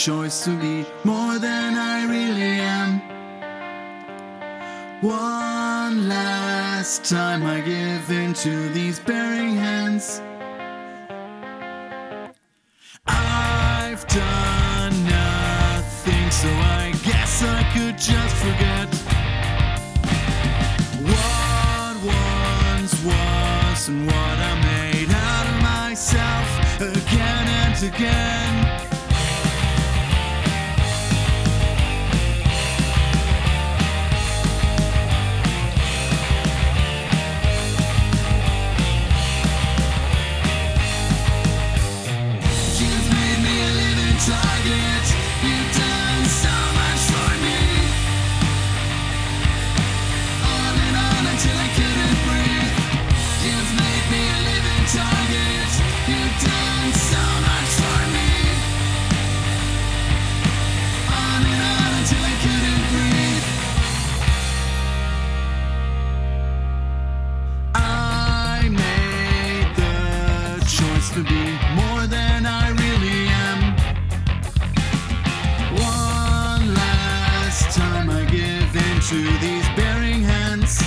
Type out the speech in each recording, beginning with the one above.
choice to be more than I really am. One last time I give into these bearing hands. I've done nothing, so I guess I could just forget what once was and what I made out of myself again and again. Target, you've done so much for me. On and on until I couldn't breathe. You've made me a living target. You've done so much for me. On and on until I couldn't breathe. I made the choice to be more than I really am. Time I give into these bearing hands.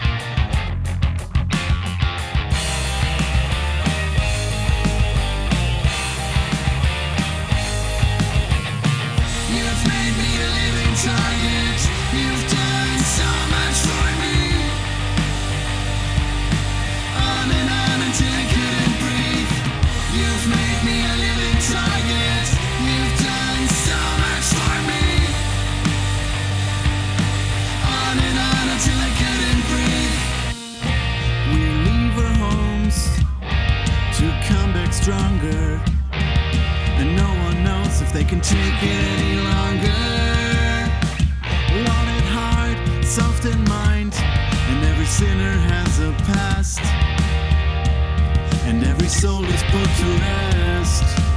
You've made me a living target. You've done so much for me. On and on until I couldn't breathe. You've made me a living target. You've done so much for me. Until I couldn't breathe. We leave our homes to come back stronger, and no one knows if they can take it any longer. Want it hard, soft in mind, and every sinner has a past, and every soul is put to rest.